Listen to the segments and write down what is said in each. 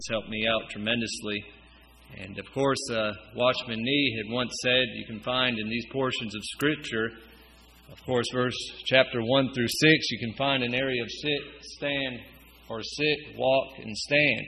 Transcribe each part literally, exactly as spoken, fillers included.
It's helped me out tremendously. And of course, uh, Watchman Nee had once said, you can find in these portions of Scripture, of course, verse chapter one through six, you can find an area of sit, stand, or sit, walk, and stand.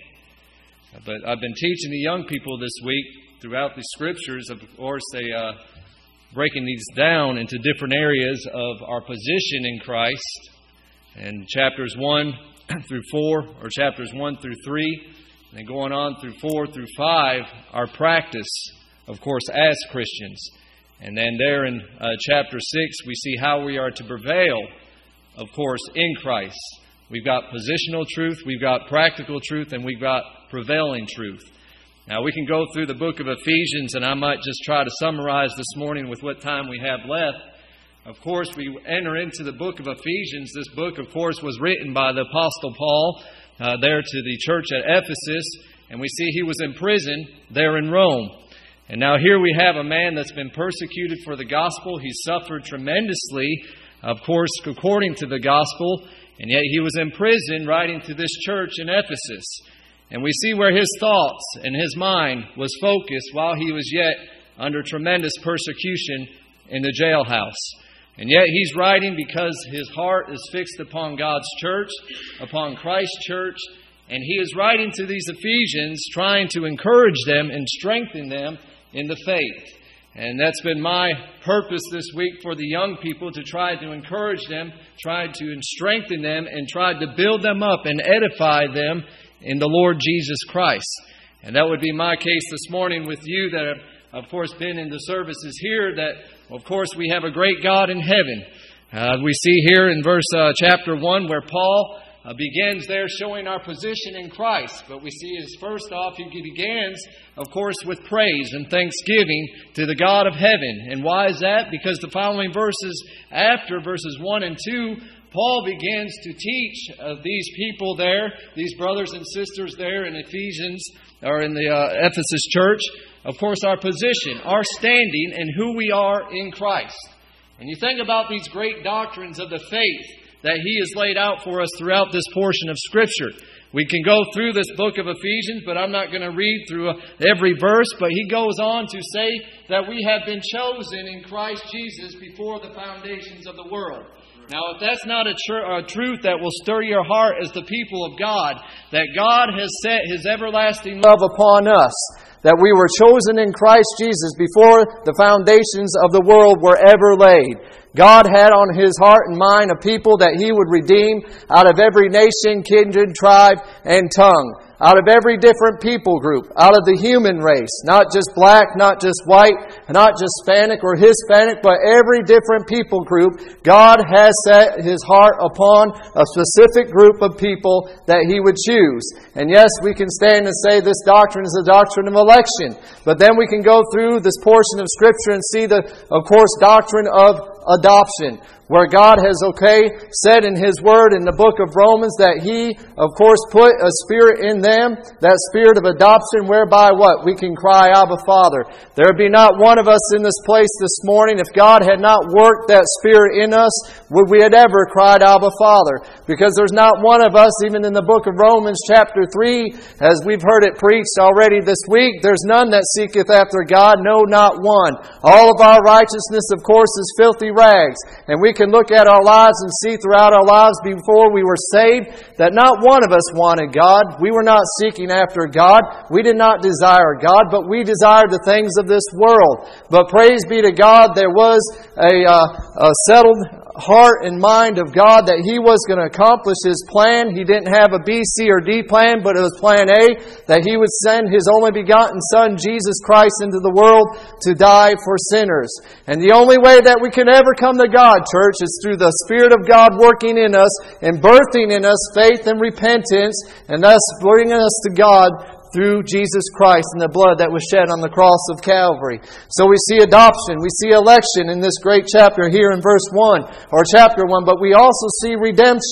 But I've been teaching the young people this week throughout the Scriptures, of course, they uh, breaking these down into different areas of our position in Christ. And chapters one through four, or chapters one through three, and going on through four through five, our practice, of course, as Christians. And then there in uh, chapter six, we see how we are to prevail, of course, in Christ. We've got positional truth, we've got practical truth, and we've got prevailing truth. Now, we can go through the book of Ephesians, and I might just try to summarize this morning with what time we have left. Of course, we enter into the book of Ephesians. This book, of course, was written by the Apostle Paul uh, there to the church at Ephesus. And we see he was in prison there in Rome. And now here we have a man that's been persecuted for the gospel. He suffered tremendously, of course, according to the gospel. And yet he was in prison writing to this church in Ephesus. And we see where his thoughts and his mind was focused while he was yet under tremendous persecution in the jailhouse. And yet he's writing because his heart is fixed upon God's church, upon Christ's church. And he is writing to these Ephesians, trying to encourage them and strengthen them in the faith. And that's been my purpose this week for the young people, to try to encourage them, try to strengthen them, and try to build them up and edify them in the Lord Jesus Christ. And that would be my case this morning with you that have, of course, been in the services here, that, of course, we have a great God in heaven. Uh, we see here in verse uh, chapter one where Paul uh, begins there showing our position in Christ. But we see as first off, he begins, of course, with praise and thanksgiving to the God of heaven. And why is that? Because the following verses after, verses one and two, Paul begins to teach uh, these people there, these brothers and sisters there in Ephesians, or in the uh, Ephesus church, of course, our position, our standing, and who we are in Christ. And you think about these great doctrines of the faith that he has laid out for us throughout this portion of Scripture. We can go through this book of Ephesians, but I'm not going to read through every verse. But he goes on to say that we have been chosen in Christ Jesus before the foundations of the world. Now, if that's not a, tr- a truth that will stir your heart as the people of God, that God has set His everlasting love upon us, that we were chosen in Christ Jesus before the foundations of the world were ever laid. God had on His heart and mind a people that He would redeem out of every nation, kindred, tribe, and tongue. Out of every different people group, out of the human race, not just black, not just white, not just Hispanic or Hispanic, but every different people group, God has set His heart upon a specific group of people that He would choose. And yes, we can stand and say this doctrine is a doctrine of election, but then we can go through this portion of Scripture and see the, of course, doctrine of adoption, where God has, okay, said in His Word in the book of Romans that He, of course, put a spirit in them, that spirit of adoption, whereby what? We can cry, Abba, Father. There be not one of us in this place this morning, if God had not worked that spirit in us, would we have ever cried, Abba, Father? Because there's not one of us, even in the book of Romans chapter three, as we've heard it preached already this week, there's none that seeketh after God, no, not one. All of our righteousness, of course, is filthy rags. And we can look at our lives and see throughout our lives before we were saved that not one of us wanted God. We were not seeking after God. We did not desire God, but we desired the things of this world. But praise be to God, there was a, uh, a settled heart and mind of God that He was going to accomplish His plan. He didn't have a B, C, or D plan, but it was plan A, that He would send His only begotten Son, Jesus Christ, into the world to die for sinners. And the only way that we can ever come to God, church, is through the Spirit of God working in us and birthing in us faith and repentance, and thus bringing us to God through Jesus Christ and the blood that was shed on the cross of Calvary. So we see adoption, we see election in this great chapter here in verse one, or chapter one, but we also see redemption.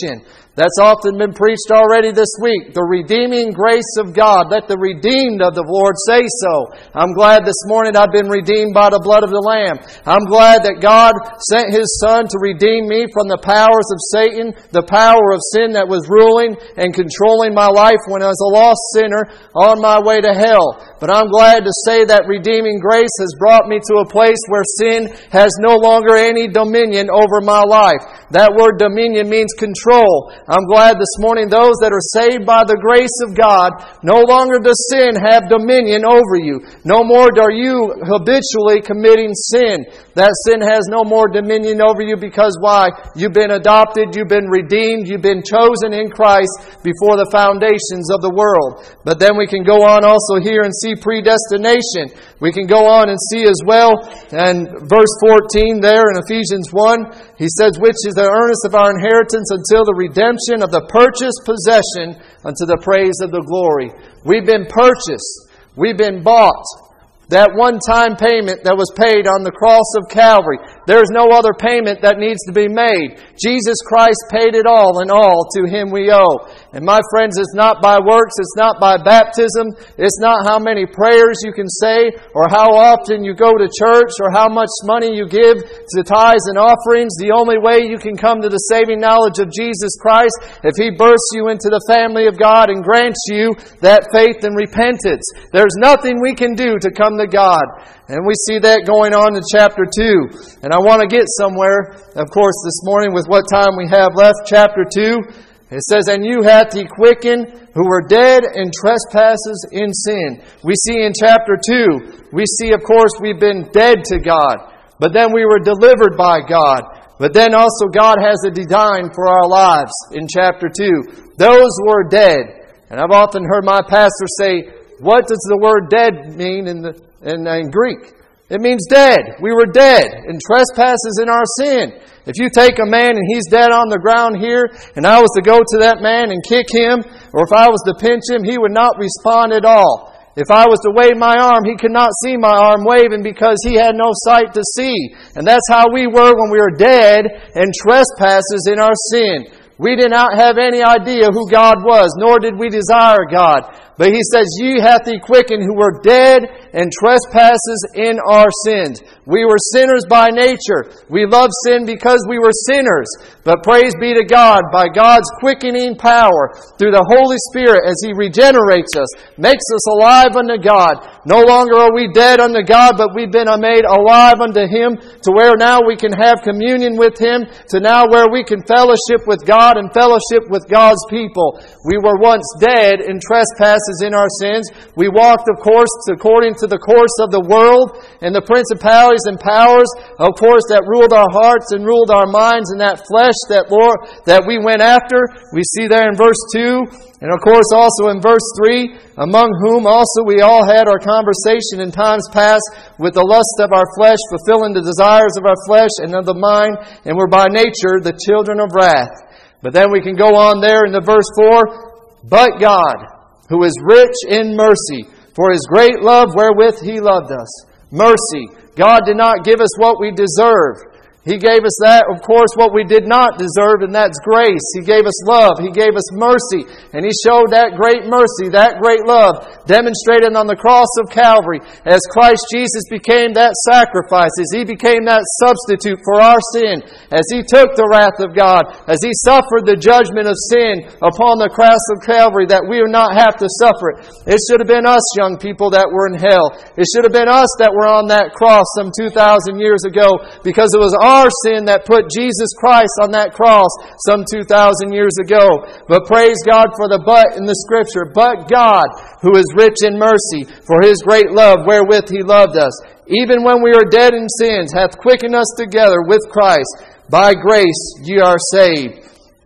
That's often been preached already this week. The redeeming grace of God. Let the redeemed of the Lord say so. I'm glad this morning I've been redeemed by the blood of the Lamb. I'm glad that God sent His Son to redeem me from the powers of Satan, the power of sin that was ruling and controlling my life when I was a lost sinner on my way to hell. But I'm glad to say that redeeming grace has brought me to a place where sin has no longer any dominion over my life. That word dominion means control. I'm glad this morning those that are saved by the grace of God, no longer does sin have dominion over you. No more are you habitually committing sin. That sin has no more dominion over you because why? You've been adopted, you've been redeemed, you've been chosen in Christ before the foundations of the world. But then we can go on also here and see predestination. We can go on and see as well, and verse fourteen there in Ephesians one, he says, which is the earnest of our inheritance until the redemption of the purchased possession unto the praise of the glory. We've been purchased. We've been bought. That one-time payment that was paid on the cross of Calvary. There's no other payment that needs to be made. Jesus Christ paid it all, and all to Him we owe. And my friends, it's not by works, it's not by baptism, it's not how many prayers you can say, or how often you go to church, or how much money you give to tithes and offerings. The only way you can come to the saving knowledge of Jesus Christ, if He births you into the family of God and grants you that faith and repentance. There's nothing we can do to come to God. And we see that going on in chapter two. And I want to get somewhere, of course, this morning with what time we have left. Chapter two, it says, and you hath He quickened who were dead in trespasses in sin. We see in chapter two, we see, of course, we've been dead to God. But then we were delivered by God. But then also God has a design for our lives in chapter two. Those who are dead. And I've often heard my pastor say, what does the word dead mean in the in, in Greek? It means dead. We were dead in trespasses in our sin. If you take a man and he's dead on the ground here, and I was to go to that man and kick him, or if I was to pinch him, he would not respond at all. If I was to wave my arm, he could not see my arm waving because he had no sight to see. And that's how we were when we were dead in trespasses in our sin. We did not have any idea who God was, nor did we desire God. But He says, ye hath He quickened who were dead in trespasses in our sins. We were sinners by nature. We loved sin because we were sinners. But praise be to God, by God's quickening power, through the Holy Spirit, as He regenerates us, makes us alive unto God. No longer are we dead unto God, but we've been made alive unto Him, to where now we can have communion with Him, to now where we can fellowship with God and fellowship with God's people. We were once dead in trespasses in our sins. We walked, of course, according to the course of the world and the principalities and powers, of course, that ruled our hearts and ruled our minds, and that flesh that Lord that we went after. We see there in verse two, and of course also in verse three, among whom also we all had our conversation in times past with the lust of our flesh, fulfilling the desires of our flesh and of the mind, and were by nature the children of wrath. But then we can go on there in the verse four, but God, who is rich in mercy, for His great love wherewith He loved us. Mercy. God did not give us what we deserve. He gave us that, of course, what we did not deserve, and that's grace. He gave us love. He gave us mercy. And He showed that great mercy, that great love, demonstrated on the cross of Calvary, as Christ Jesus became that sacrifice, as He became that substitute for our sin, as He took the wrath of God, as He suffered the judgment of sin upon the cross of Calvary, that we would not have to suffer it. It should have been us, young people, that were in hell. It should have been us that were on that cross some two thousand years ago, because it was our Our sin that put Jesus Christ on that cross some two thousand years ago. But praise God for the but in the Scripture. But God, who is rich in mercy, for His great love wherewith He loved us, even when we were dead in sins, hath quickened us together with Christ. By grace ye are saved.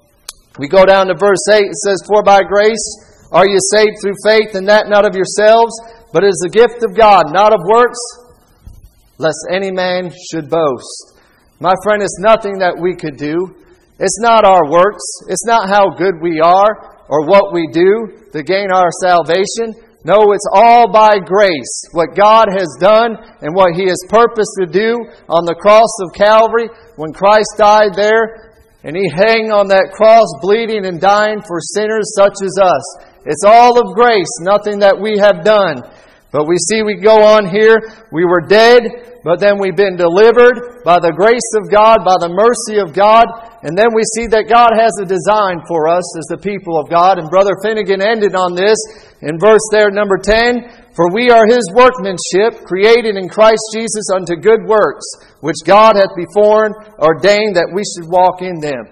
We go down to verse eight. It says, for by grace are ye saved through faith, and that not of yourselves, but it is the gift of God, not of works, lest any man should boast. My friend, it's nothing that we could do. It's not our works. It's not how good we are or what we do to gain our salvation. No, it's all by grace. What God has done and what He has purposed to do on the cross of Calvary when Christ died there. And He hung on that cross, bleeding and dying for sinners such as us. It's all of grace, nothing that we have done. But we see we go on here, we were dead, but then we've been delivered by the grace of God, by the mercy of God. And then we see that God has a design for us as the people of God. And Brother Finnegan ended on this in verse there, number ten. For we are His workmanship, created in Christ Jesus unto good works, which God hath before ordained that we should walk in them.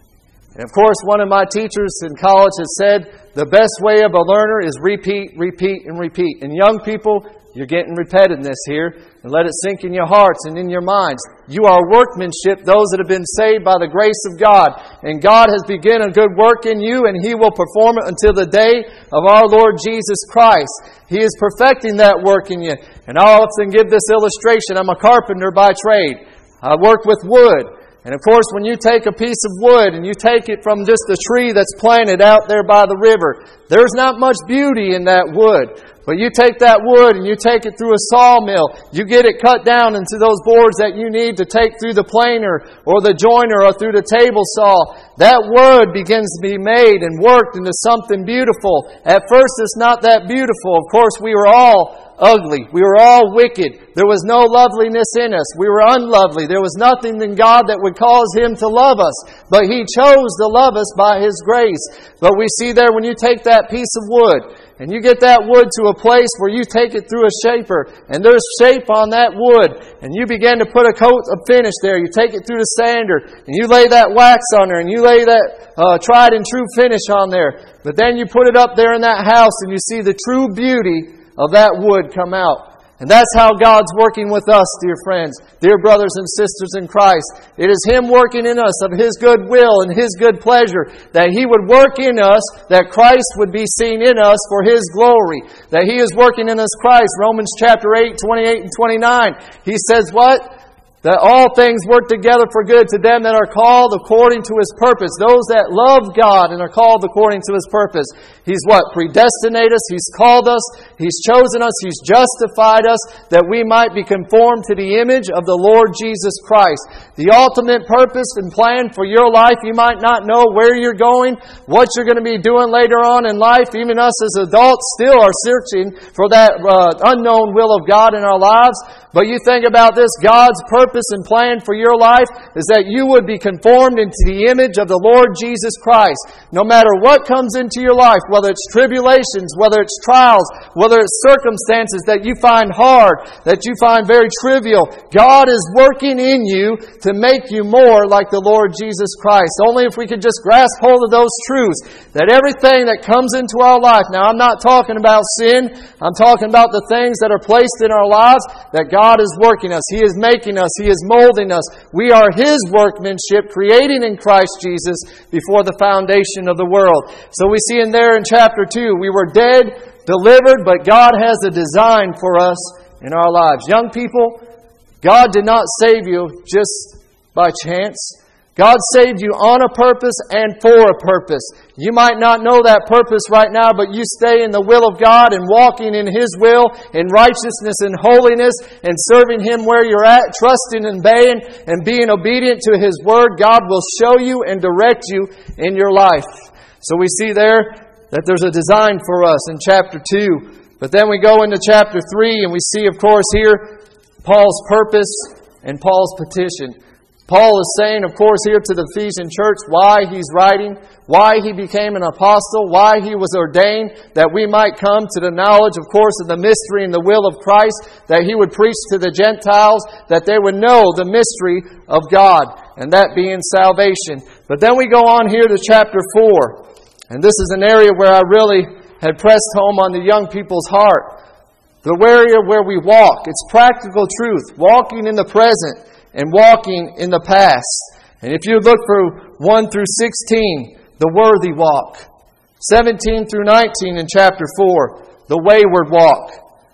And of course, one of my teachers in college has said, the best way of a learner is repeat, repeat, and repeat. And young people, you're getting repetitiveness here. And let it sink in your hearts and in your minds. You are workmanship, those that have been saved by the grace of God. And God has begun a good work in you, and He will perform it until the day of our Lord Jesus Christ. He is perfecting that work in you. And I often give this illustration. I'm a carpenter by trade. I work with wood. And of course, when you take a piece of wood and you take it from just a tree that's planted out there by the river, there's not much beauty in that wood. But you take that wood and you take it through a sawmill. You get it cut down into those boards that you need to take through the planer or the joiner or through the table saw. That wood begins to be made and worked into something beautiful. At first, it's not that beautiful. Of course, we were all ugly. We were all wicked. There was no loveliness in us. We were unlovely. There was nothing in God that would cause Him to love us. But He chose to love us by His grace. But we see there when you take that piece of wood and you get that wood to a place where you take it through a shaper and there's shape on that wood and you begin to put a coat of finish there. You take it through the sander and you lay that wax on there and you lay that uh, tried and true finish on there. But then you put it up there in that house and you see the true beauty of that wood come out. And that's how God's working with us, dear friends, dear brothers and sisters in Christ. It is Him working in us of His good will and His good pleasure, that He would work in us, that Christ would be seen in us for His glory, that He is working in us Christ. Romans chapter eight, twenty-eight and twenty-nine. He says what? That all things work together for good to them that are called according to His purpose. Those that love God and are called according to His purpose. He's what? Predestinated us. He's called us. He's chosen us. He's justified us that we might be conformed to the image of the Lord Jesus Christ. The ultimate purpose and plan for your life, you might not know where you're going, what you're going to be doing later on in life. Even us as adults still are searching for that uh, unknown will of God in our lives. But you think about this, God's purpose and plan for your life is that you would be conformed into the image of the Lord Jesus Christ. No matter what comes into your life, whether it's tribulations, whether it's trials, whether it's circumstances that you find hard, that you find very trivial, God is working in you to make you more like the Lord Jesus Christ. Only if we could just grasp hold of those truths, that everything that comes into our life, now I'm not talking about sin, I'm talking about the things that are placed in our lives, that God is working us. He is making us. He is molding us. We are His workmanship, created in Christ Jesus before the foundation of the world. So we see in there in chapter two, we were dead, delivered, but God has a design for us in our lives. Young people, God did not save you just by chance. God saved you on a purpose and for a purpose. You might not know that purpose right now, but you stay in the will of God and walking in His will, in righteousness and holiness, and serving Him where you're at, trusting and obeying and being obedient to His Word. God will show you and direct you in your life. So we see there that there's a design for us in chapter two. But then we go into chapter three and we see, of course, here Paul's purpose and Paul's petition. Paul is saying, of course, here to the Ephesian church why he's writing, why he became an apostle, why he was ordained, that we might come to the knowledge, of course, of the mystery and the will of Christ, that He would preach to the Gentiles, that they would know the mystery of God, and that being salvation. But then we go on here to chapter four, and this is an area where I really had pressed home on the young people's heart. The area where we walk. It's practical truth, walking in the present and walking in the past. And if you look for one through sixteen, the worthy walk. seventeen through nineteen in chapter four, the wayward walk.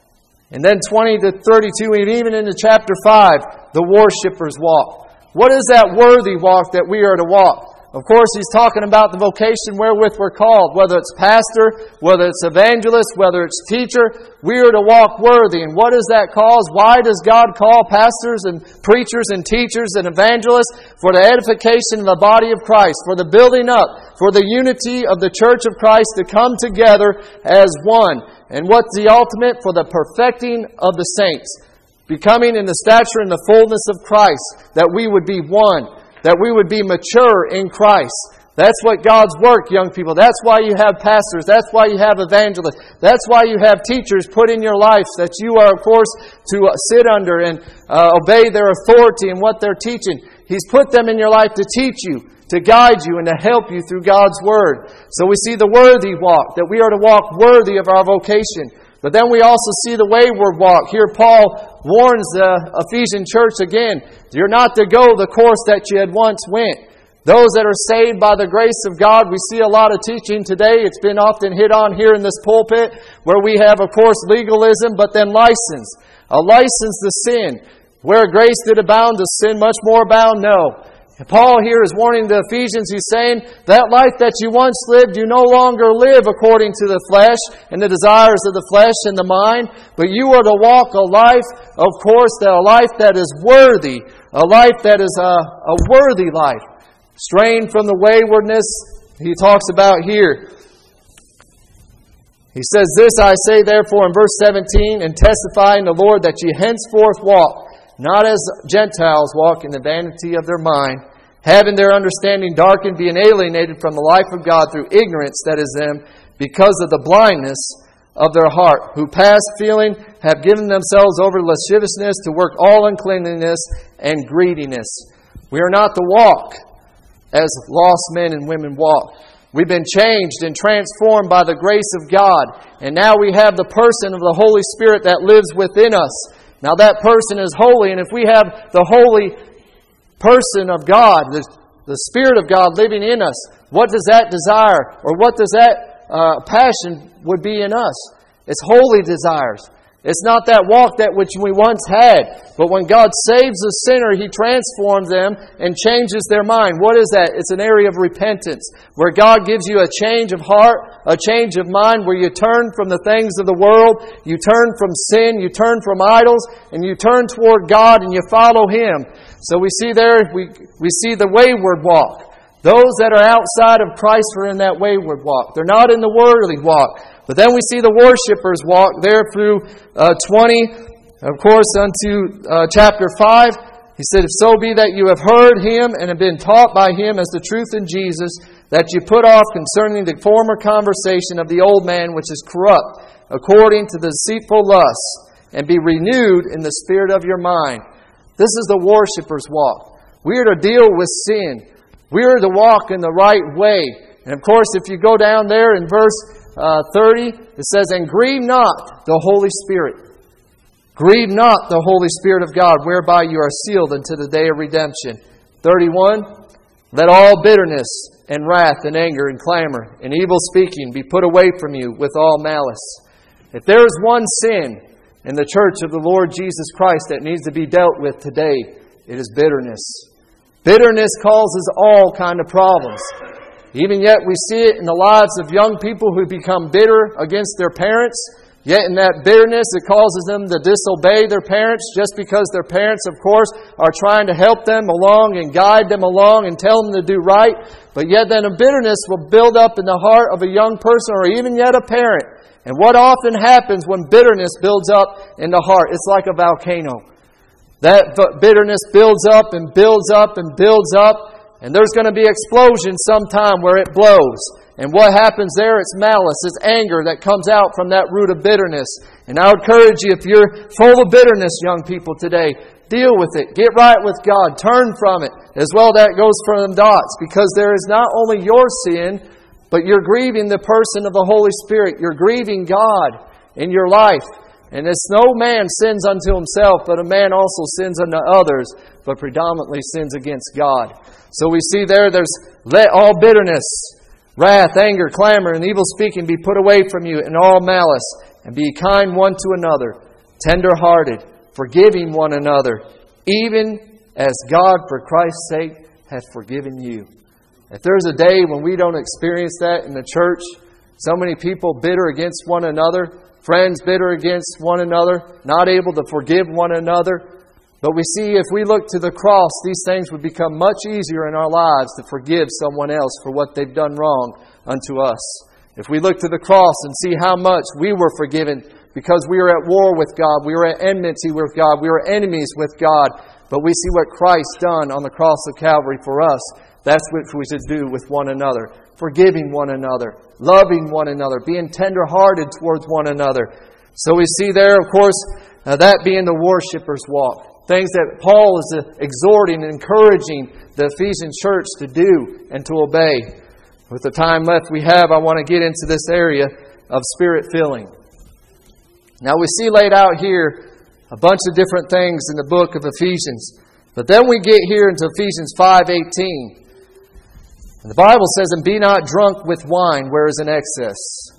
And then twenty to thirty-two, and even into chapter five, the worshipper's walk. What is that worthy walk that we are to walk? Of course, he's talking about the vocation wherewith we're called, whether it's pastor, whether it's evangelist, whether it's teacher. We are to walk worthy. And what does that cause? Why does God call pastors and preachers and teachers and evangelists? For the edification of the body of Christ, for the building up, for the unity of the church of Christ to come together as one. And what's the ultimate? For the perfecting of the saints. Becoming in the stature and the fullness of Christ, that we would be one. That we would be mature in Christ. That's what God's work, young people. That's why you have pastors. That's why you have evangelists. That's why you have teachers put in your life that you are, of course, to sit under and uh, obey their authority and what they're teaching. He's put them in your life to teach you, to guide you, and to help you through God's Word. So we see the worthy walk, that we are to walk worthy of our vocation. But then we also see the wayward walk. Here Paul warns the Ephesian church again, you're not to go the course that you had once went. Those that are saved by the grace of God, we see a lot of teaching today. It's been often hit on here in this pulpit, where we have, of course, legalism, but then license. A license to sin. Where grace did abound, does sin much more abound? No. Paul here is warning the Ephesians. He's saying, that life that you once lived, you no longer live according to the flesh and the desires of the flesh and the mind, but you are to walk a life, of course, that a life that is worthy, a life that is a, a worthy life, strained from the waywardness he talks about here. He says, this I say therefore in verse seventeen, and testify in the Lord that ye henceforth walk, not as Gentiles walk in the vanity of their mind, having their understanding darkened, being alienated from the life of God through ignorance that is them, because of the blindness of their heart, who past feeling have given themselves over to lasciviousness, to work all uncleanness and greediness. We are not to walk as lost men and women walk. We've been changed and transformed by the grace of God, and now we have the person of the Holy Spirit that lives within us. Now that person is holy, and if we have the holy person of God, the, the Spirit of God living in us, what does that desire, or what does that uh, passion would be in us? It's holy desires. It's not that walk that which we once had. But when God saves a sinner, He transforms them and changes their mind. What is that? It's an area of repentance, where God gives you a change of heart, a change of mind, where you turn from the things of the world, you turn from sin, you turn from idols, and you turn toward God and you follow Him. So we see there, we, we see the wayward walk. Those that are outside of Christ are in that wayward walk. They're not in the worldly walk. But then we see the worshipers walk there through uh, twenty, of course, unto uh, chapter five. He said, if so be that you have heard Him and have been taught by Him as the truth in Jesus, that you put off concerning the former conversation of the old man which is corrupt, according to the deceitful lusts, and be renewed in the spirit of your mind. This is the worshipper's walk. We are to deal with sin. We are to walk in the right way. And of course, if you go down there in verse Uh, thirty, it says, and grieve not the Holy Spirit. Grieve not the Holy Spirit of God, whereby you are sealed unto the day of redemption. thirty-one, let all bitterness and wrath and anger and clamor and evil speaking be put away from you with all malice. If there is one sin in the church of the Lord Jesus Christ that needs to be dealt with today, it is bitterness. Bitterness causes all kind of problems. Even yet we see it in the lives of young people who become bitter against their parents. Yet in that bitterness, it causes them to disobey their parents just because their parents, of course, are trying to help them along and guide them along and tell them to do right. But yet then a bitterness will build up in the heart of a young person or even yet a parent. And what often happens when bitterness builds up in the heart? It's like a volcano. That bitterness builds up and builds up and builds up. And there's going to be explosion sometime where it blows. And what happens there? It's malice, it's anger that comes out from that root of bitterness. And I would encourage you, if you're full of bitterness, young people today, deal with it. Get right with God. Turn from it. As well, that goes for them dots. Because there is not only your sin, but you're grieving the person of the Holy Spirit. You're grieving God in your life. And it's no man sins unto himself, but a man also sins unto others, but predominantly sins against God. So we see there, there's let all bitterness, wrath, anger, clamor, and evil speaking be put away from you, and all malice, and be kind one to another, tender-hearted, forgiving one another, even as God, for Christ's sake, hath forgiven you. If there's a day when we don't experience that in the church, so many people bitter against one another, friends bitter against one another, not able to forgive one another. But we see if we look to the cross, these things would become much easier in our lives to forgive someone else for what they've done wrong unto us. If we look to the cross and see how much we were forgiven because we were at war with God, we were at enmity with God, we were enemies with God, but we see what Christ done on the cross of Calvary for us. That's what we should do with one another. Forgiving one another, loving one another, being tender-hearted towards one another. So we see there, of course, uh, that being the worshipper's walk. Things that Paul is uh, exhorting and encouraging the Ephesian church to do and to obey. With the time left we have, I want to get into this area of spirit filling. Now we see laid out here a bunch of different things in the book of Ephesians. But then we get here into Ephesians five eighteen. And the Bible says, "And be not drunk with wine, where is an excess,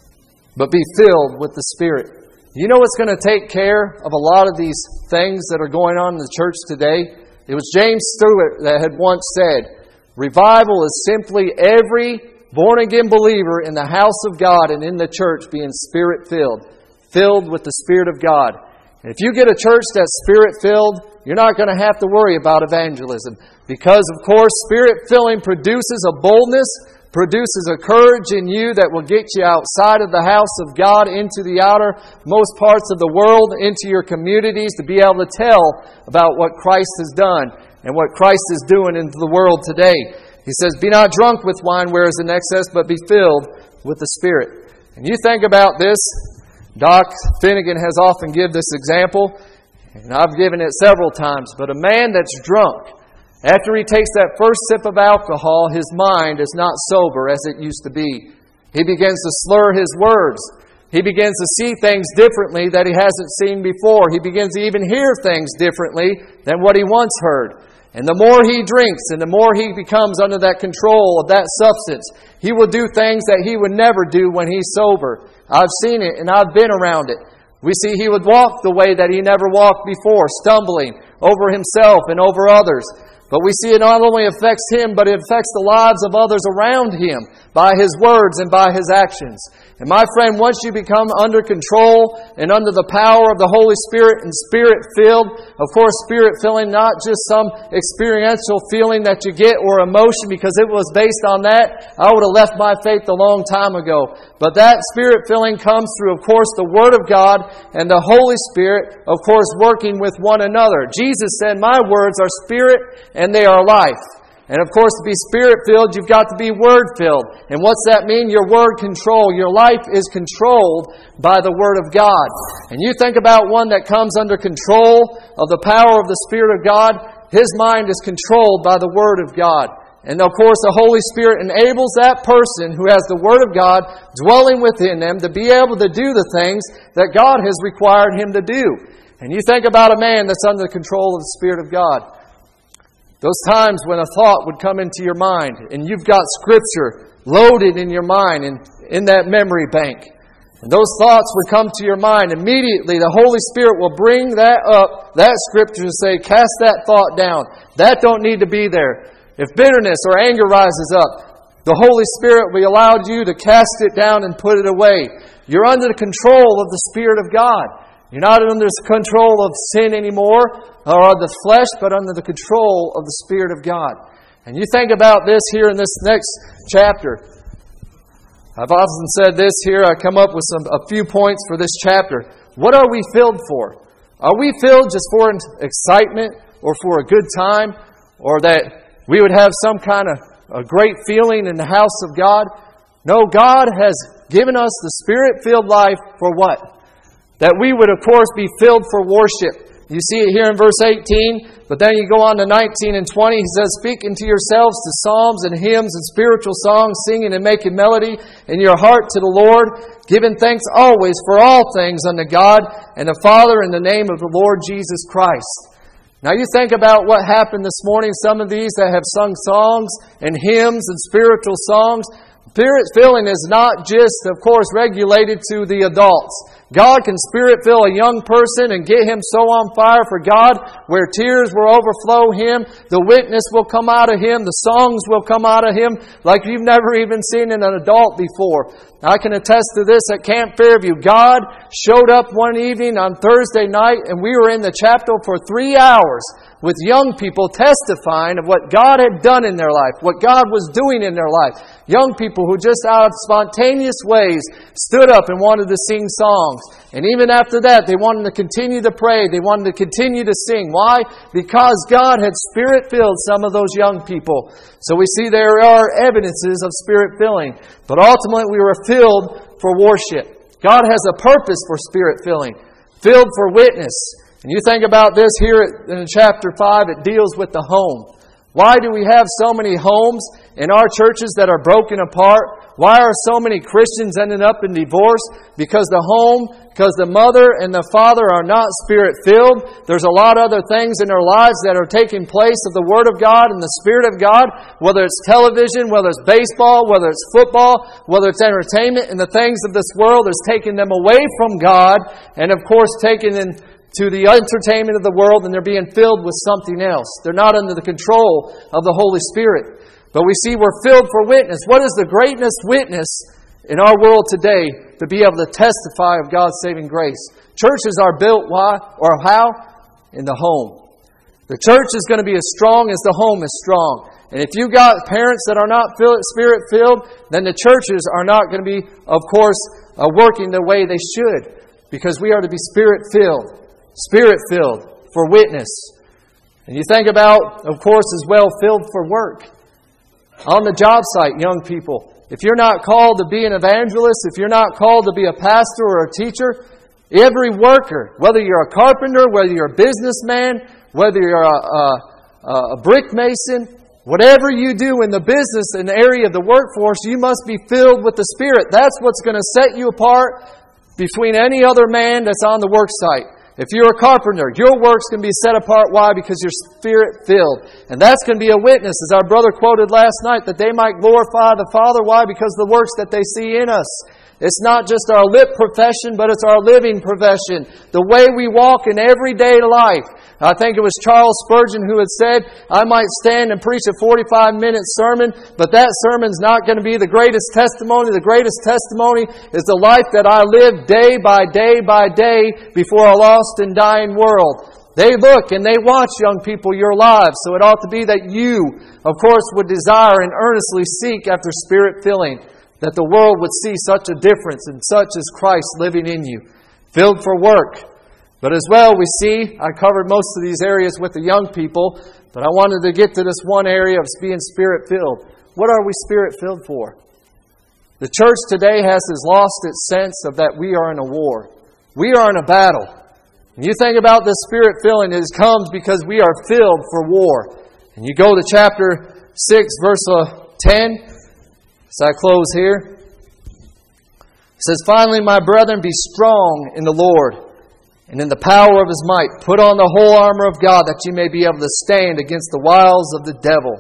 but be filled with the Spirit." You know what's going to take care of a lot of these things that are going on in the church today? It was James Stewart that had once said, revival is simply every born-again believer in the house of God and in the church being Spirit-filled, filled with the Spirit of God. And if you get a church that's Spirit-filled, you're not going to have to worry about evangelism. Because, of course, Spirit-filling produces a boldness, produces a courage in you that will get you outside of the house of God into the outermost parts of the world, into your communities, to be able to tell about what Christ has done and what Christ is doing into the world today. He says, "Be not drunk with wine where is an excess, but be filled with the Spirit." And you think about this. Doc Finnegan has often given this example, and I've given it several times. But a man that's drunk, after he takes that first sip of alcohol, his mind is not sober as it used to be. He begins to slur his words. He begins to see things differently that he hasn't seen before. He begins to even hear things differently than what he once heard. And the more he drinks and the more he becomes under that control of that substance, he will do things that he would never do when he's sober. I've seen it and I've been around it. We see he would walk the way that he never walked before, stumbling over himself and over others. But we see it not only affects him, but it affects the lives of others around him by his words and by his actions. And my friend, once you become under control and under the power of the Holy Spirit and Spirit-filled, of course, Spirit-filling, not just some experiential feeling that you get or emotion, because it was based on that, I would have left my faith a long time ago. But that Spirit-filling comes through, of course, the Word of God and the Holy Spirit, of course, working with one another. Jesus said, "My words are Spirit and they are life." And of course, to be Spirit-filled, you've got to be Word-filled. And what's that mean? Your Word control. Your life is controlled by the Word of God. And you think about one that comes under control of the power of the Spirit of God, his mind is controlled by the Word of God. And of course, the Holy Spirit enables that person who has the Word of God dwelling within them to be able to do the things that God has required him to do. And you think about a man that's under the control of the Spirit of God. Those times when a thought would come into your mind and you've got Scripture loaded in your mind and in that memory bank. And those thoughts would come to your mind. Immediately the Holy Spirit will bring that up, that Scripture, and say, cast that thought down. That don't need to be there. If bitterness or anger rises up, the Holy Spirit will allow you to cast it down and put it away. You're under the control of the Spirit of God. You're not under the control of sin anymore or of the flesh, but under the control of the Spirit of God. And you think about this here in this next chapter. I've often said this here. I come up with some a few points for this chapter. What are we filled for? Are we filled just for excitement or for a good time? Or that we would have some kind of a great feeling in the house of God? No, God has given us the Spirit-filled life for what? That we would, of course, be filled for worship. You see it here in verse eighteen, but then you go on to nineteen and twenty. He says, "Speaking to yourselves to psalms and hymns and spiritual songs, singing and making melody in your heart to the Lord, giving thanks always for all things unto God and the Father in the name of the Lord Jesus Christ." Now you think about what happened this morning. Some of these that have sung songs and hymns and spiritual songs. Spirit filling is not just, of course, regulated to the adults. God can Spirit-fill a young person and get him so on fire for God where tears will overflow him, the witness will come out of him, the songs will come out of him like you've never even seen in an adult before. I can attest to this at Camp Fairview. God showed up one evening on Thursday night and we were in the chapel for three hours with young people testifying of what God had done in their life, what God was doing in their life. Young people who just out of spontaneous ways stood up and wanted to sing songs. And even after that, they wanted to continue to pray. They wanted to continue to sing. Why? Because God had Spirit-filled some of those young people. So we see there are evidences of Spirit-filling. But ultimately, we were filled for worship. God has a purpose for Spirit-filling. Filled for witness. And you think about this here in chapter five, it deals with the home. Why do we have so many homes in our churches that are broken apart? Why are so many Christians ending up in divorce? Because the home, because the mother and the father are not Spirit-filled. There's a lot of other things in their lives that are taking place of the Word of God and the Spirit of God, whether it's television, whether it's baseball, whether it's football, whether it's entertainment, and the things of this world is taking them away from God, and of course taking them to the entertainment of the world, and they're being filled with something else. They're not under the control of the Holy Spirit. But we see we're filled for witness. What is the greatest witness in our world today to be able to testify of God's saving grace? Churches are built why or how? In the home. The church is going to be as strong as the home is strong. And if you got parents that are not Spirit-filled, then the churches are not going to be, of course, uh, working the way they should. Because we are to be Spirit-filled. Spirit-filled for witness. And you think about, of course, as well, filled for work. On the job site, young people, if you're not called to be an evangelist, if you're not called to be a pastor or a teacher, every worker, whether you're a carpenter, whether you're a businessman, whether you're a, a, a brick mason, whatever you do in the business and the area of the workforce, you must be filled with the Spirit. That's what's going to set you apart between any other man that's on the work site. If you're a carpenter, your work's going to be set apart. Why? Because you're Spirit-filled. And that's going to be a witness, as our brother quoted last night, that they might glorify the Father. Why? Because of the works that they see in us. It's not just our lip profession, but it's our living profession. The way we walk in everyday life. I think it was Charles Spurgeon who had said, I might stand and preach a forty-five minute sermon, but that sermon's not going to be the greatest testimony. The greatest testimony is the life that I live day by day by day before a lost and dying world. They look and they watch, young people, your lives. So it ought to be that you, of course, would desire and earnestly seek after Spirit filling. That the world would see such a difference and such as Christ living in you. Filled for work. But as well, we see, I covered most of these areas with the young people, but I wanted to get to this one area of being Spirit-filled. What are we Spirit-filled for? The church today has lost its sense of that we are in a war. We are in a battle. And you think about this Spirit-filling, it comes because we are filled for war. And you go to chapter six, verse ten, as I close here. It says, Finally, my brethren, be strong in the Lord and in the power of His might. Put on the whole armor of God, that you may be able to stand against the wiles of the devil.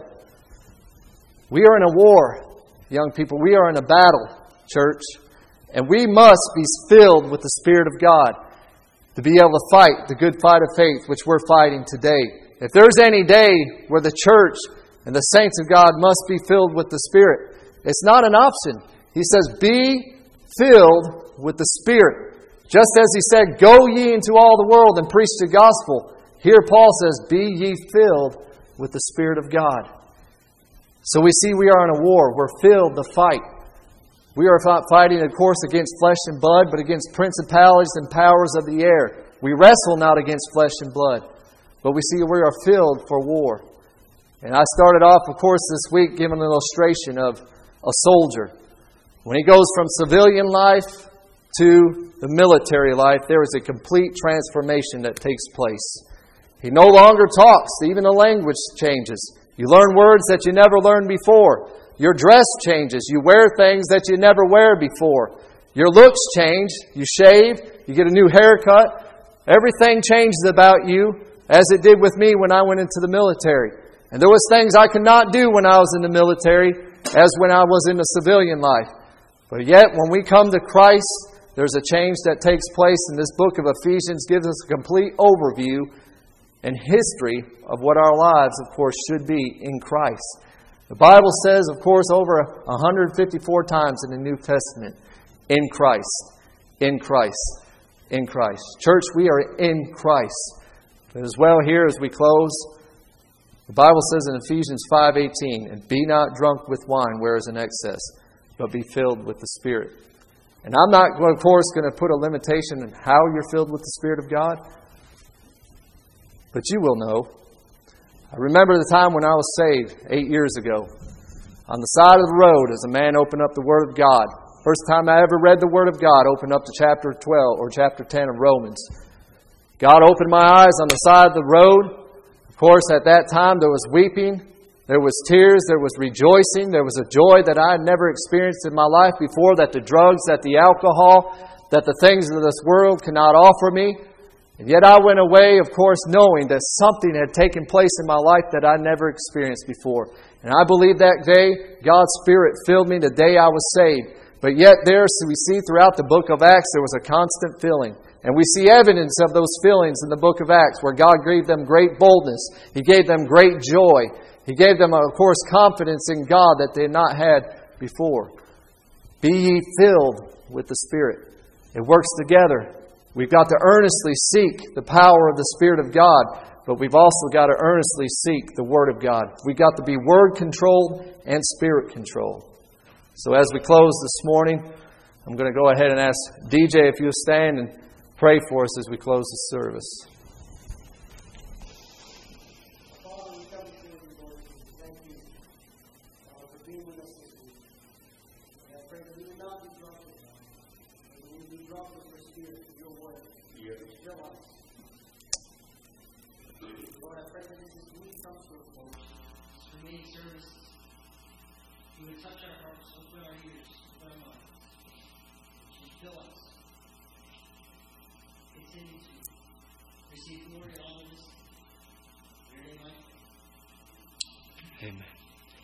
We are in a war, young people. We are in a battle, church. And we must be filled with the Spirit of God to be able to fight the good fight of faith, which we're fighting today. If there's any day where the church and the saints of God must be filled with the Spirit, it's not an option. He says, be filled with the Spirit. Just as He said, go ye into all the world and preach the gospel. Here Paul says, be ye filled with the Spirit of God. So we see we are in a war. We're filled to fight. We are not fighting, of course, against flesh and blood, but against principalities and powers of the air. We wrestle not against flesh and blood, but we see we are filled for war. And I started off, of course, this week giving an illustration of a soldier. When he goes from civilian life to the military life, there is a complete transformation that takes place. He no longer talks. Even the language changes. You learn words that you never learned before. Your dress changes. You wear things that you never wear before. Your looks change. You shave. You get a new haircut. Everything changes about you, as it did with me when I went into the military. And there was things I could not do when I was in the military as when I was in the civilian life. But yet, when we come to Christ, There's a change that takes place in this book of Ephesians, gives us a complete overview and history of what our lives, of course, should be in Christ. The Bible says, of course, over one hundred fifty-four times in the New Testament, in Christ, in Christ, in Christ. Church, we are in Christ. But as well here as we close, the Bible says in Ephesians five eighteen, and be not drunk with wine, where is an excess, but be filled with the Spirit. And I'm not, of course, going to put a limitation on how you're filled with the Spirit of God, but you will know. I remember the time when I was saved eight years ago. On the side of the road, as a man opened up the Word of God. First time I ever read the Word of God, opened up to chapter twelve or chapter ten of Romans. God opened my eyes on the side of the road. Of course, at that time there was weeping, there was tears, there was rejoicing, there was a joy that I had never experienced in my life before, that the drugs, that the alcohol, that the things of this world cannot offer me. And yet I went away, of course, knowing that something had taken place in my life that I never experienced before. And I believe that day God's Spirit filled me the day I was saved. But yet there, so we see throughout the book of Acts, there was a constant filling. And we see evidence of those fillings in the book of Acts, where God gave them great boldness. He gave them great joy. He gave them, of course, confidence in God that they had not had before. Be ye filled with the Spirit. It works together. We've got to earnestly seek the power of the Spirit of God, but we've also got to earnestly seek the Word of God. We've got to be Word-controlled and Spirit-controlled. So as we close this morning, I'm going to go ahead and ask D J if you'll stand and pray for us as we close the service. Father, we come before you, Lord. Thank you uh, for being with us this week. And I pray that we would not be drunk with wine, but that we would be drunk with your Spirit, your word. Yeah. Fill us. Lord, I pray that as this week comes to a close, this remaining service, you would touch our hearts, open our ears, open our minds. That you fill us. Continue to receive glory and all of this. In your name, I pray. Amen.